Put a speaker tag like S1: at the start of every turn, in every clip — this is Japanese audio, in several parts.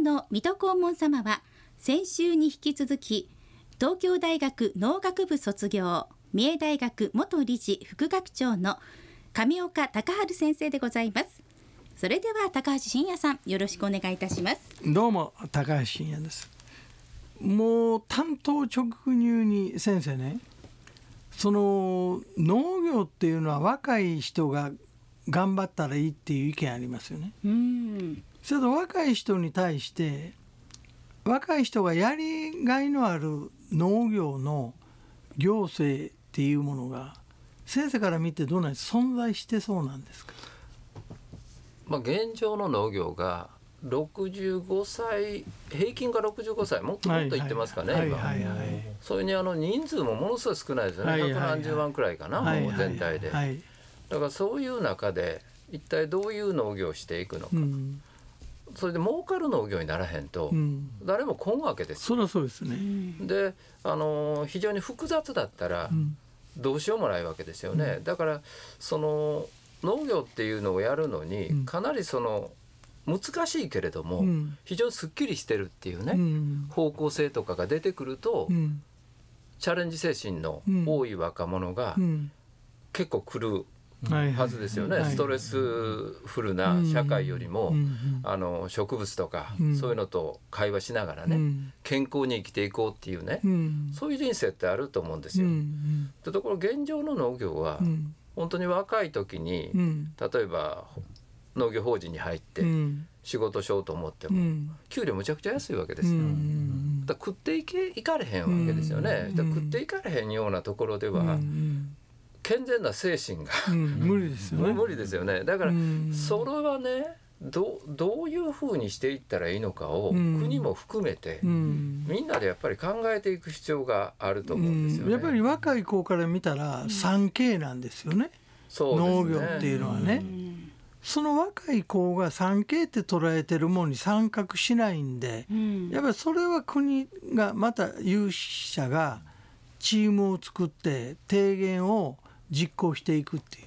S1: の水戸黄門様は先週に引き続き東京大学農学部卒業、三重大学元理事副学長の上岡隆治先生でございます。それでは高橋真也さん、よろしくお願いいたします。
S2: どうも高橋真也です。もう担当直入に先生ね、その農業っていうのは若い人が頑張ったらいいっていう意見ありますよね。それと若い人に対して若い人がやりがいのある農業の行政っていうものが先生から見てどうなんですか？存在してそうなんですか？
S3: 現状の農業が65歳平均が65歳もっといってますかね。それに人数もものすごい少ないですよね。百何十万くらいかな、もう全体で。だからそういう中で一体どういう農業をしていくのか、それで儲かる農業にならへんと誰も来んわけです。
S2: そりゃそうですね。
S3: で非常に複雑だったらどうしようもないわけですよね。だからその農業っていうのをやるのにかなり難しいけれども非常にすっきりしてるっていうね、方向性とかが出てくるとチャレンジ精神の多い若者が結構来るはずですよね。ストレスフルな社会よりも植物とかそういうのと会話しながらね、健康に生きていこうっていうね、そういう人生ってあると思うんですよ。ところ現状の農業は本当に若い時に例えば農業法人に入って仕事しようと思っても給料むちゃくちゃ安いわけですよ。だから食っていかれへんわけですよね。だから食っていかれへんようなところでは健全な精神が
S2: 無理ですよね。
S3: 無理ですよね。だからそれはね、どういうふうにしていったらいいのかを国も含めてみんなでやっぱり考えていく必要があると思うんですよね。
S2: やっぱり若い子から見たら 3K なんですよね。農業っていうのはね。その若い子が 3K って捉えてるものに参画しないんで、やっぱりそれは国がまた有識者がチームを作って提言を実行していくっていう、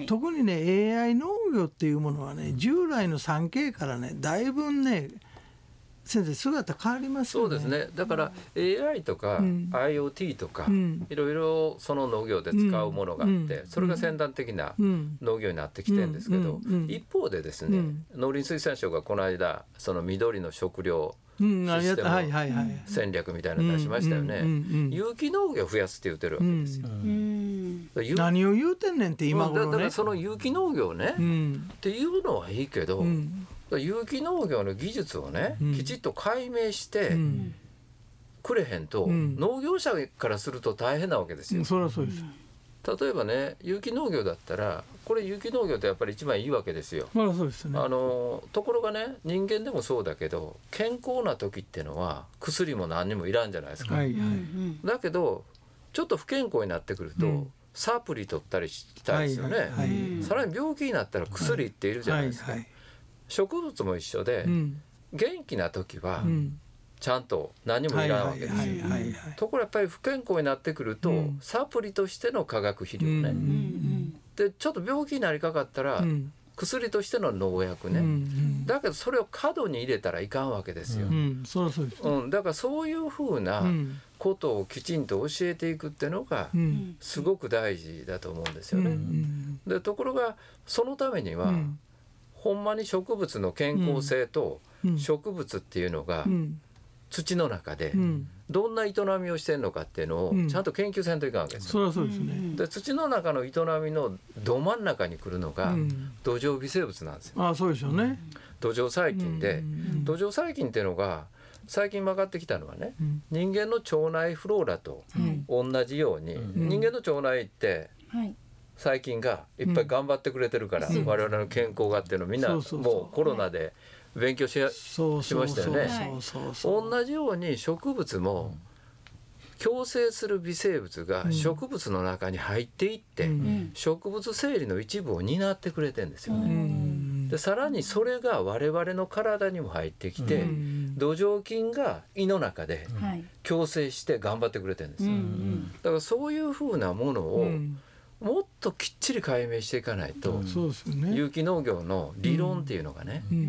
S2: 特にね AI 農業っていうものはね、従来の 3K からねだいぶね先生姿変わりますよね。
S3: そうですね。だから AI とか IoT とかいろいろその農業で使うものがあってそれが先端的な農業になってきてるんですけど、一方でですね、農林水産省がこの間その緑の食料システム戦略みたいなの出しましたよね。有機農業を増やすって言ってるわけですよ。
S2: 何を言うてんねんって今頃ね。
S3: だからその有機農業ね、っていうのはいいけど、有機農業の技術をね、きちっと解明してくれへんと、農業者からすると大変なわけですよ。
S2: そりゃそうです。
S3: 例えばね、有機農業だったらこれ有機農業ってやっぱり一番いいわけですよ。
S2: そうですね。
S3: ところがね、人間でもそうだけど健康な時ってのは薬も何にもいらんじゃないですか。だけどちょっと不健康になってくると、サプリ取ったりしたいですよね。さらに病気になったら薬っているじゃないですか。植物も一緒で、元気な時はちゃんと何もいらんわけですよ。ところやっぱり不健康になってくると、サプリとしての化学肥料ね、でちょっと病気になりかかったら、薬としての農薬ね、だけどそれを過度に入れたらいかんわけですよ。だからそういうふうなことをきちんと教えていくっていうのがすごく大事だと思うんですよね。でところがそのためには、ほんまに植物の健康性と植物っていうのが土の中でどんな営みをしてるのかっていうのをちゃんと研究せんといかんわけですよ。で土の中の営みのど真ん中に来るのが土壌微生物なんですよ。
S2: そうでしょうね。
S3: 土壌細菌で、土壌細菌っていうのが最近分かってきたのはね、人間の腸内フローラと同じように、人間の腸内って細菌がいっぱい頑張ってくれてるから、我々の健康がっていうのをみんなもうコロナで勉強しましたよね。同じように植物も共生する微生物が植物の中に入っていって、植物生理の一部を担ってくれてるんですよね。でさらにそれが我々の体にも入ってきて、土壌菌が胃の中で共生して頑張ってくれてるんですよ。だからそういうふうなものをもっときっちり解明していかないと、有機農業の理論っていうのがね、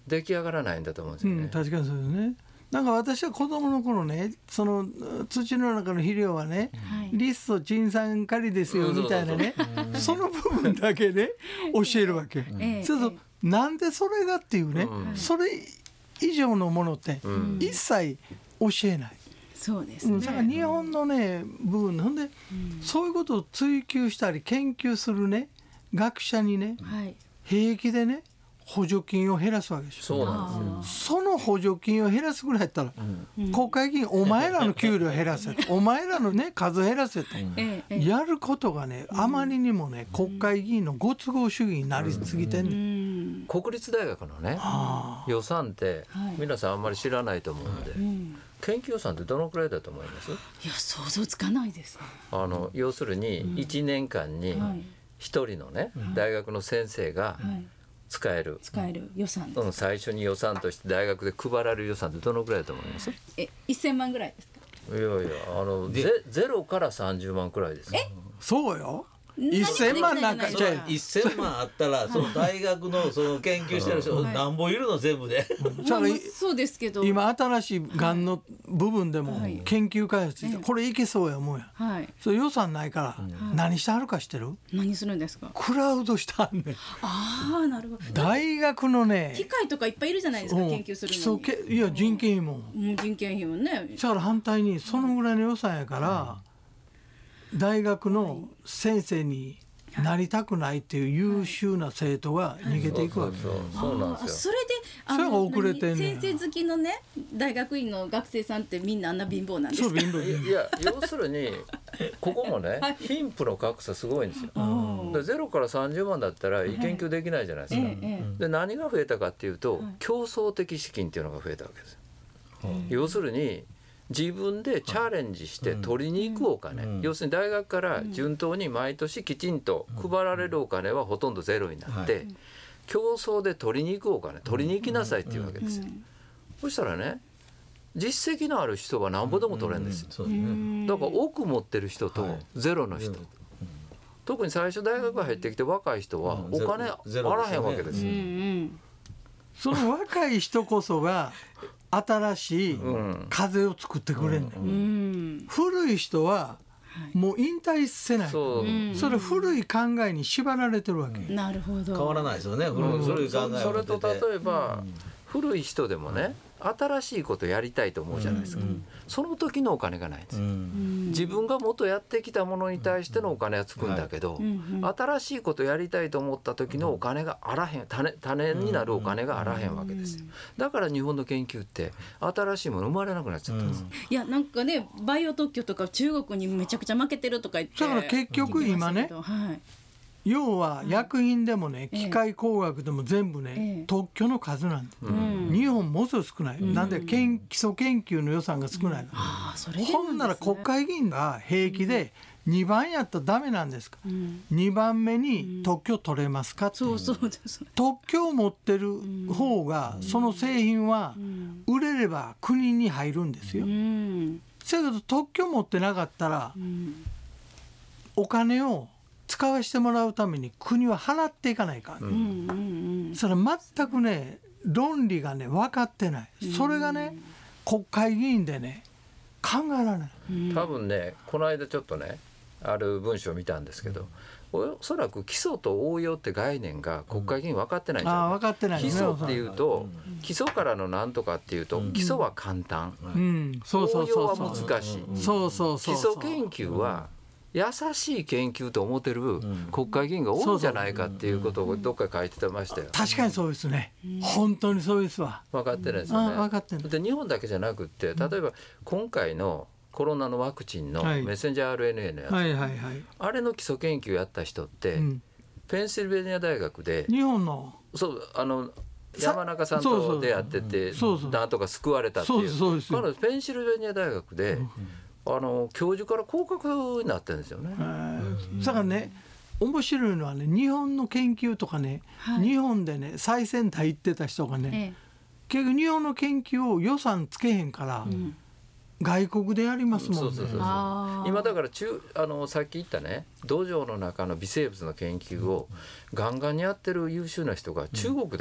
S3: 出来上がらないんだと思うんですよね。
S2: 確かにそうですね。なんか私は子供の頃ね、その土の中の肥料はね、リスとチン酸カリですよみたいなね、その部分だけで教えるわけ。そうするとなんでそれがっていうね、それ以上のものって一切教えない。
S1: そうですね。
S2: だから日本のね部分なんで、そういうことを追求したり研究するね学者にね、平気でね補助金を減らすわけでしょ。
S3: そうなんです
S2: よ。その補助金を減らすぐらいやったら、国会議員お前らの給料減らせお前らのね数減らせと、やることがねあまりにもね国会議員のご都合主義になりすぎてんね、
S3: 国立大学のね予算って皆さんあんまり知らないと思うので、研究予算ってどのくらいだと思います？
S1: いや想像つかないです。
S3: 要するに1年間に1人のね大学の先生が使える
S1: 予算、
S3: 最初に予算として大学で配られる予算ってどのくらいだと思います？
S1: 1000万ぐらいですか？
S3: いや0から30万くらいです。
S2: そうよ。1000万なんか
S4: 1000万あったらその大学のその研究してる人何本いるの全部で。
S1: そうですけど
S2: 今新しいがんの部分でも研究開発してこれいけそうやもんや。それ予算ないから何してはるか知ってる？
S1: 何するんですか？
S2: クラウドしてはんねん。
S1: なるほど。
S2: 大学のね
S1: 機械とかいっぱいいるじゃないですか、研究するのに。
S2: いや人件費も。
S1: 人件費もね。
S2: だから反対にそのぐらいの予算やから。大学の先生になりたくないっていう優秀な生徒が逃げていくわけ。
S3: そうなんです
S1: よ。それで
S2: それが遅れてんねん。
S1: 先生好きのね大学院の学生さんってみんなあんな貧乏なんですか？
S3: いや要するにここもね貧富の格差すごいんですよ。0から30万だったら研究できないじゃないですか。で何が増えたかっていうと競争的資金っていうのが増えたわけですよ。要するに自分でチャレンジして取りに行くお金、要するに大学から順当に毎年きちんと配られるお金はほとんどゼロになって、競争で取りに行くお金取りに行きなさいっていうわけですよ。そしたらね実績のある人はなんぼでも取れるんですよ。だから億持ってる人とゼロの人、特に最初大学入ってきて若い人はお金あらへんわけですよ。
S2: その若い人こそが新しい風を作ってくれる、古い人はもう引退せない、それ古い考えに縛られてるわけ。
S1: なるほど。
S4: 変わらないですよね、古い考え。
S3: それと例えば、古い人でもね新しいことやりたいと思うじゃないですか、その時のお金がないんですよ、自分が元やってきたものに対してのお金はつくんだけど、新しいことやりたいと思った時のお金があらへん、種になるお金があらへんわけですよ。だから日本の研究って新しいもの生まれなくなっちゃったんです、
S1: いやなんかねバイオ特許とか中国にめちゃくちゃ負けてるとか言って、
S2: だから結局今ね、要は薬品でもね、機械工学でも全部ね、特許の数なんで、日本ものすごい少ない、なんで基礎研究の予算が少ない、ほんなら国会議員が平気で2番やったらダメなんですか、2番目に特許取れますかって、特許を持ってる方がその製品は売れれば国に入るんですよ。だけど特許持ってなかったらお金を使わせてもらうために国は払っていかないか、それ全くね論理がね分かってない、それがね国会議員でね考えられない、
S3: 多分ねこの間ちょっとねある文章を見たんですけど、おそらく基礎と応用って概念が国会議員分かってないんじゃないか、
S2: 分かってない、
S3: 基礎っていうと、基礎からのなんとかっていうと、基礎は簡単、応用は難しい、基礎研究は優しい研究と思ってる国会議員が多いんじゃないかっていうことをどっか書いてましたよ。
S2: 確かにそうですね、本当にそうですわ。
S3: 分かってないですよね。
S2: 分かってない。
S3: で日本だけじゃなくって例えば今回のコロナのワクチンのメッセンジャー RNA のやつ、あれの基礎研究やった人って、ペンシルベニア大学で
S2: 日本の
S3: 山中さんと出会っててなんとか救われたっていう、彼女ペンシルベニア大学で教授から降格になってるんですよね。
S2: だからね面白いのはね、日本の研究とかね、日本でね最先端行ってた人がね、結局日本の研究を予算つけへんから、外国でやりますもんね。
S3: 今だからさっき言ったね土壌の中の微生物の研究をガンガンにやってる優秀な人が中国で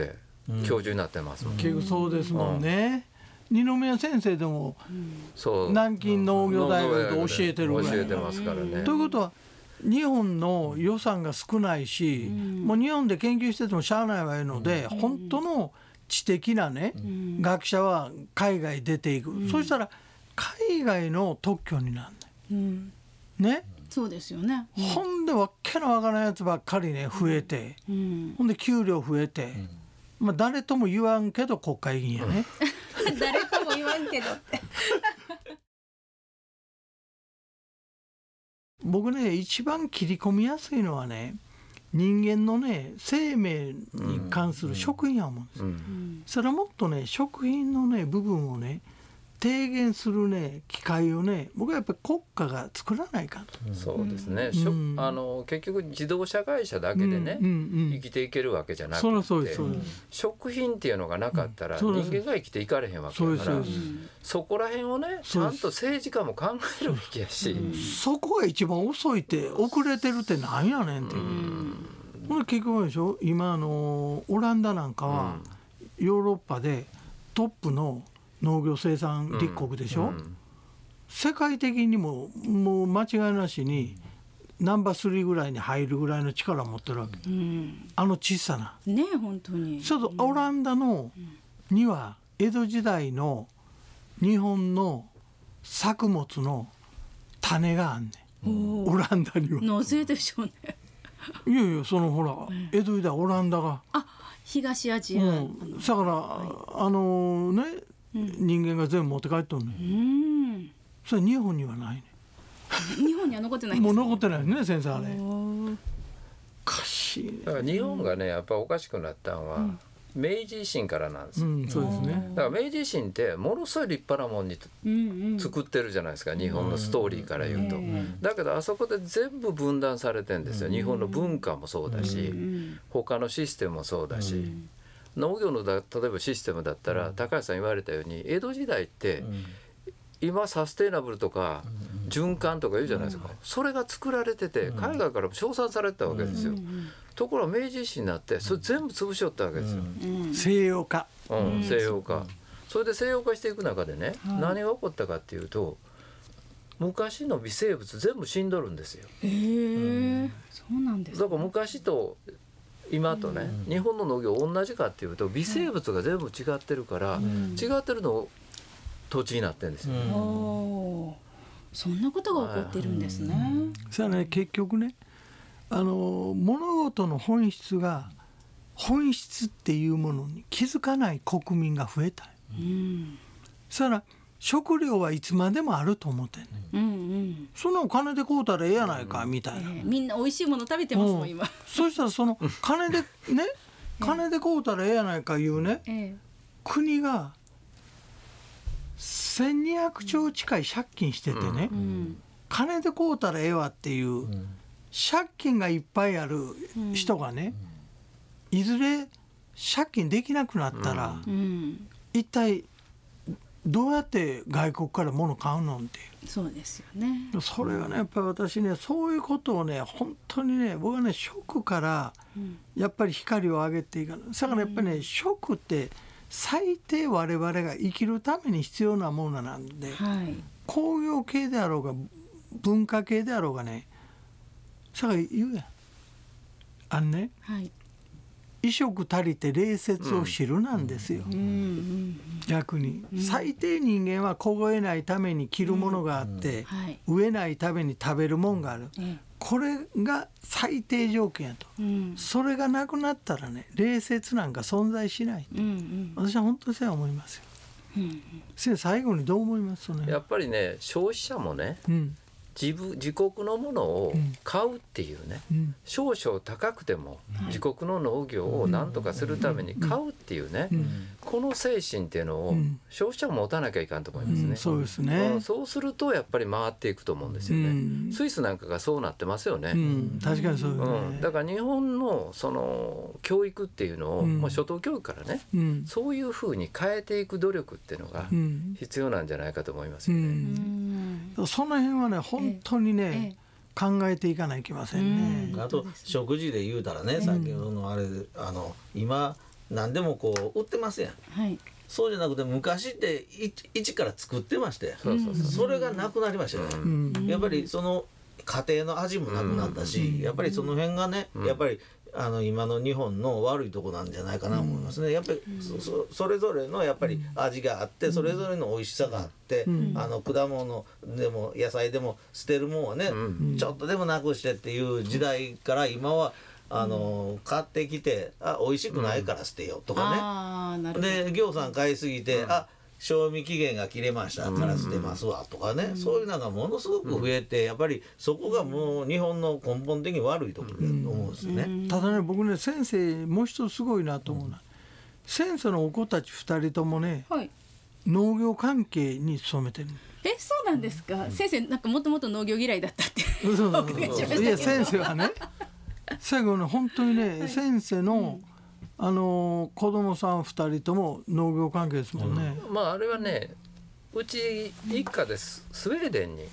S3: 教授になってますもん。
S2: 結局そうですもんね。二宮先生でも南京農業大学で教えてるぐらい。
S3: 教えてますからね。
S2: ということは日本の予算が少ないし、もう日本で研究しててもしゃあないわいうので、本当の知的なね、学者は海外出ていく。そうしたら海外の特許になるね。
S1: そうですよね。
S2: ほんでわけのわからないやつばっかりね増えて、ほんで給料増えて、まあ誰とも言わんけど国会議員やね。
S1: 誰とも言わんけどって
S2: 僕ね一番切り込みやすいのはね、人間のね生命に関する食品や思うんです、それはもっとね食品のね部分をね低減するね機会をね、僕はやっぱり国家が作らないかと。
S3: そうですね、結局自動車会社だけでね、生きていけるわけじゃなくて、食品っていうのがなかったら人間が生きていかれへんわけだから、そこら辺をねちゃんと政治家も考えるべきやし、
S2: そこが一番遅いって遅れてるってなんやねんっていう。これ結局でしょ、今オランダなんかはヨーロッパでトップの農業生産立国でしょ、世界的にももう間違いなしにナンバー3ぐらいに入るぐらいの力を持ってるわけ、あの小さな
S1: ね、本当に
S2: ちょっとオランダのには江戸時代の日本の作物の種があんねん、オランダには。
S1: なぜでしょうね。
S2: いやいや、そのほら江戸時代オランダが
S1: 東アジア、
S2: だからね、人間が全部持って帰っとんねん。それ日本にはないね。
S1: 日本には残ってないんですか。
S2: もう残ってないね先生、あれおかしい。
S3: だから日本がねやっぱおかしくなったのは、明治維新からなんですよ、
S2: そうですね。
S3: だから明治維新ってものすごい立派なもんに作ってるじゃないですか、日本のストーリーから言うと、だけどあそこで全部分断されてんですよ。日本の文化もそうだし、他のシステムもそうだし、農業の例えばシステムだったら、高橋さん言われたように江戸時代って、今サステイナブルとか循環とか言うじゃないですか、それが作られてて海外からも称賛されてたわけですよ、ところが明治維新になってそれ全部潰しよったわけですよ、
S2: 西洋化、
S3: 西洋化、それで西洋化していく中でね、何が起こったかっていうと、昔の微生物全部死んどるんですよ。
S1: そうなんですか。
S3: だから昔と今とね、日本の農業同じかっていうと微生物が全部違ってるから、違ってるの土地になってるんですよ、
S1: そんなことが起こってるんですね。
S2: それはね結局ね、物事の本質っていうものに気づかない国民が増えた、それは食料はいつまでもあると思ってんね、そんなお金で買うたらええやないかみたいな、
S1: みんな美味しいもの食べてますもん今。
S2: そしたらその金でね金で買うたらええやないかいうね、国が1200兆近い借金しててね、金で買うたらええわっていう、借金がいっぱいある人がね、いずれ借金できなくなったら、一体どうやって外国から物買うのっていう。
S1: そうですよね。
S2: それはねやっぱり私ね、そういうことをね本当にね、僕はね食からやっぱり光を上げていかない。だからやっぱりね、食って最低我々が生きるために必要なものなんで、工業系であろうが文化系であろうがね、それ言うやん、衣食足りて礼節を知るなんですよ、逆に、最低人間は凍えないために着るものがあって、飢えないために食べるもんがある、これが最低条件やと、それがなくなったらね、礼節なんか存在しない、私は本当にそう思いますよ、先生最後にどう思います？
S3: やっぱりね、消費者もね、自国のものを買うっていうね、少々高くても自国の農業を何とかするために買うっていうね、この精神っていうのを消費者も持たなきゃいかんと思いますね、
S2: そうですね、
S3: そうするとやっぱり回っていくと思うんですよね、スイスなんかがそうなってますよね、
S2: 確かにそうですね、
S3: だから日本のその教育っていうのを、初等教育からね、そういうふうに変えていく努力っていうのが必要なんじゃないかと思いますよね、
S2: その辺はね本当にね、考えていかないといけませんね、
S4: あと食事で言うたらね、先ほどのあれ今何でもこう売ってますやん、
S1: はい、
S4: そうじゃなくて昔って一から作ってまして、それがなくなりましたよね、やっぱりその家庭の味もなくなったし、やっぱりその辺がね、やっぱり今の日本の悪いとこなんじゃないかなと思いますね。やっぱりそれぞれのやっぱり味があって、それぞれの美味しさがあって、果物でも野菜でも捨てるもんはね、ちょっとでもなくしてっていう時代から今は買ってきて美味しくないから捨てようとかね、でぎょうさん買いすぎて、賞味期限が切れましたから捨てますわとかね、そういうのがものすごく増えて、やっぱりそこがもう日本の根本的に悪いところだと思うんですよね。
S2: ただね、僕ね、先生もう一つすごいなと思うな、先生のお子たち2人ともね、はい、農業関係に勤めてる。
S1: そうなんですか、先生なんかもともと農業嫌いだったって
S2: いや先生はね、最後ね本当にね、先生の子供さん2人とも農業関係ですもんね。
S3: あれはね、うち一家ですスウェーデンに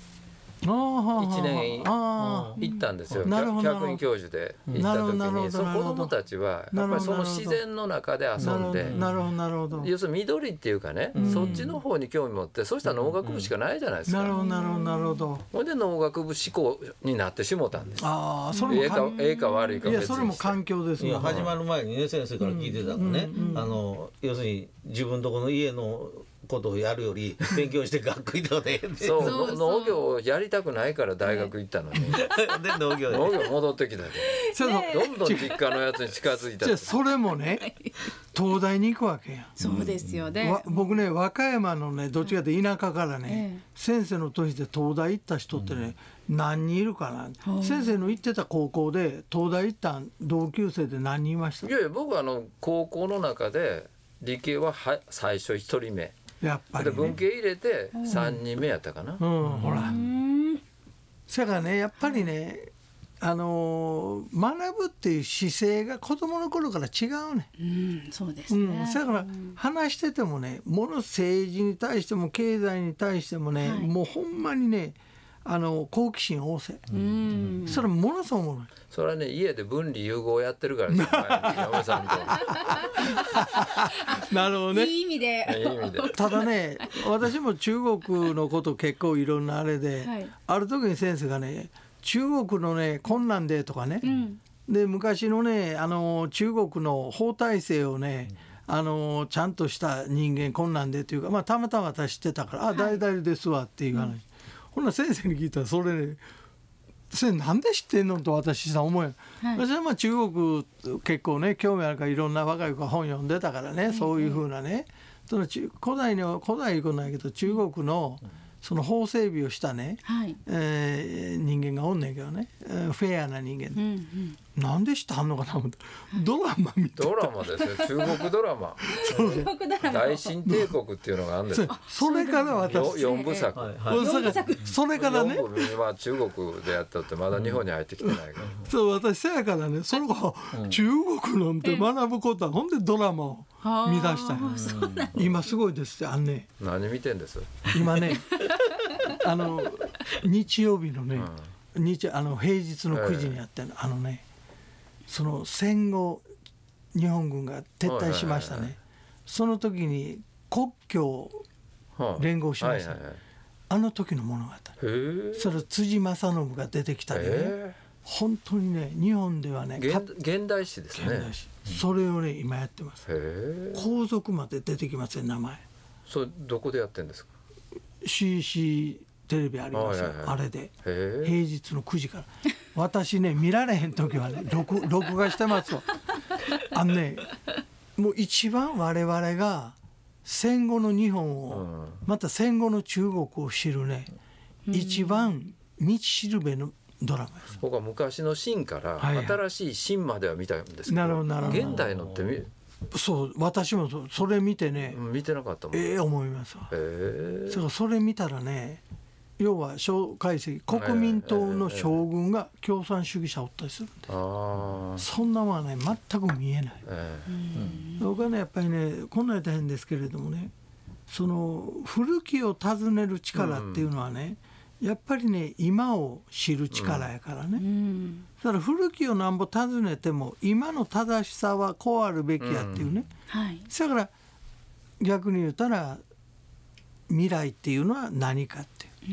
S3: 1年行ったんですよ。客員教授で行った時に、その子供たちはやっぱりその自然の中で遊んで、要するに緑っていうかね、そっちの方に興味持って、そうしたら農学部しかないじゃないですか。
S2: なるほど。
S3: ほんで農学部志向になってしもたんです。
S2: ええか悪いか別にして。いやそれも環境ですね。
S4: 始まる前にね、先生から聞いてたのね、要するに自分とこの家のことをやるより勉強して学校行った方がええね。
S3: そう農業をやりたくないから大学行ったのに、で農業戻ってきたで、どんどん実家のやつに近づいた。
S2: じゃあそれもね、東大に行くわけやん。
S1: そうですよね。
S2: 僕ね、和歌山のね、どっちかというと田舎からね、先生の年で東大行った人ってね、何人いるかな。先生の行ってた高校で東大行った同級生で何人いました？
S3: いやいや、僕は高校の中で理系は最初1人目
S2: やっぱり、
S3: で文系入れて3人目やったかな。
S2: ほら、それからね、やっぱりね、学ぶっていう姿勢が子供の頃から違うね。
S1: そうですね。
S2: だから話しててもね、政治に対しても経済に対してもね、もうほんまにね、好奇心旺盛。それものすごいもの。
S3: それはね、家で分離融合やってるからですよ、嫁さんと。
S2: なるほどね。
S1: いい意味で。
S2: ただね、私も中国のこと結構いろんなあれで、ある時に先生がね、中国のねこんなんでとかね、で昔のね中国の法体制をねちゃんとした人間こんなんでというか、たまたま私知ってたから「誰々ですわ」っていう話、ほんな先生に聞いたらそれね、先生なんで知ってんのと私さ思えん、私は中国結構ね興味あるからいろんな若い子が本読んでたからね、そういうふうなね、その古代いうことないけど中国のその法整備をしたね、人間がおんねんけどね、フェアな人間、なんで知ってはんのかなと思って、ドラマ見てた。
S3: ドラマですよ、中国ドラマ。大秦帝国っていうのがあるんですよ。
S2: それから私
S3: 4部作、
S2: それからね、
S3: 4部は中国でやったってまだ日本に入ってきてないから。
S2: そう私せやからね、その子中国のって学ぶことはほんでドラマを見出したんや。今すごいですって。
S3: 何見てんです？
S2: 今ね日曜日のね、平日の9時にやってるその戦後日本軍が撤退しましたね、その時に国境を連合しました、あの時の物語。それ辻正信が出てきたりね、本当にね日本ではね
S3: 現代史ですね。
S2: それをね今やってます。皇族まで出てきますね、名前。
S3: それどこでやってんですか
S2: ？CC テレビありますよ、あれで平日の9時から私ね見られへん時はね録画してますわ。もう一番我々が戦後の日本を、また戦後の中国を知るね、一番道しるべのドラマです。
S3: 僕は昔の秦から新しい秦までは見たんですけど、現代のって
S2: そう私もそれ見てね、
S3: 見てなかったもん。
S2: 思いますわ。それ見たらね、要は蒋介石国民党の将軍が共産主義者おったりするんで、そんなものはね全く見えない。僕はねやっぱりね、こんなやったら変ですけれどもね、その古きを訪ねる力っていうのはね、 やっぱりね今を知る力やからね、だから古きをなんぼ尋ねても今の正しさはこうあるべきやっていうね、だから逆に言ったら未来っていうのは何かっていう、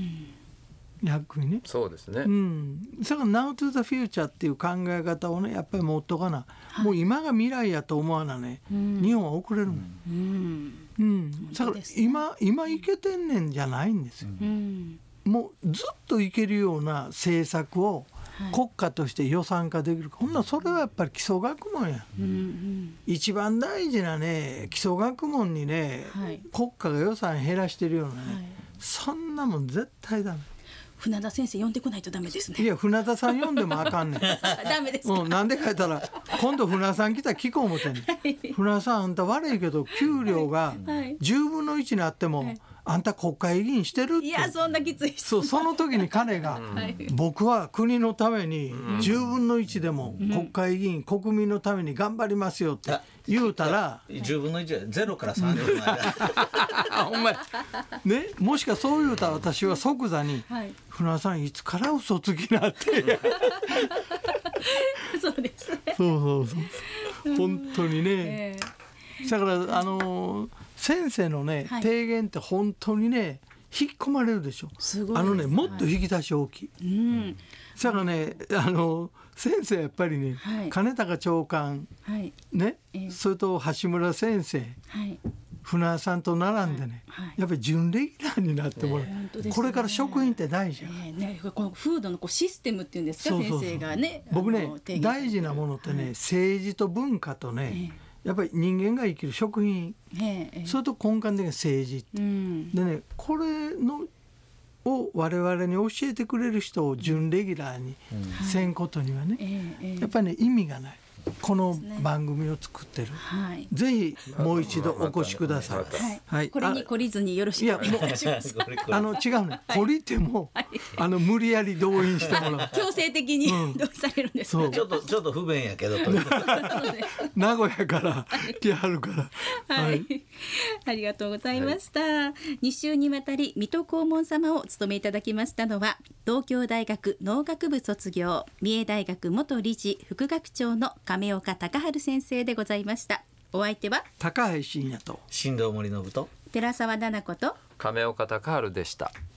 S2: 逆にね、
S3: そうですね、
S2: だから Now to the future っていう考え方をねやっぱり持っとかな、もう今が未来やと思わなね、日本は遅れるもん、だから今いけてんねんじゃないんですよ、もうずっといけるような政策を国家として予算化できるか、ほんならそれはやっぱり基礎学問や、一番大事なね基礎学問にね、国家が予算減らしてるようなね、そんなもん絶対ダメ。
S1: 船田先生呼んでこないとダメですね。
S2: いや船田さん呼んでもあかんねん
S1: ダメですか、
S2: なんでか言ったら今度船田さん来たら聞こう思ってんねん、船田さんあんた悪いけど給料が10分の1になっても、あんた国会議員してるって。
S1: いやそんなきつい
S2: その時に彼が、僕は国のために10分の1でも国会議員、国民のために頑張りますよって言うたら、
S4: 10分の1は0から30の間
S2: ほんまね、もしかそう言うたら私は即座に、船田さんいつから嘘つきなって
S1: そうですね、
S2: そう本当にね、だから先生のね、提言って本当にね引っ込まれるでしょ。
S1: すごいです、
S2: もっと引き出し大きい、だからね先生やっぱりね、金高長官、ね、それと橋村先生、船田さんと並んでね、やっぱり準レギュラーになってもらう、これから職員って大事や、
S1: この風土のシステムっていうんですか、先生がね、
S2: 僕ね大事なものってね、政治と文化とね、やっぱり人間が生きる食品、それと根幹的な政治、でねこれのを我々に教えてくれる人を準レギュラーにせんことにはね、やっぱりね意味がない。この番組を作ってる、ぜひもう一度お越しください、
S1: これに懲りずによろしくお願いします。
S2: 違うね、懲りても、無理やり動員してもらう
S1: 強制的にどうされるんですか、
S4: ちょっと不便やけど
S2: 名古屋から来はるから
S1: ありがとうございました、2週にわたり水戸黄門様をお務めいただきましたのは、東京大学農学部卒業、三重大学元理事副学長の亀岡隆治先生でございました。お相手は
S2: 高橋真也と
S4: 新藤森信と
S1: 寺澤奈々子と
S3: 亀岡隆治でした。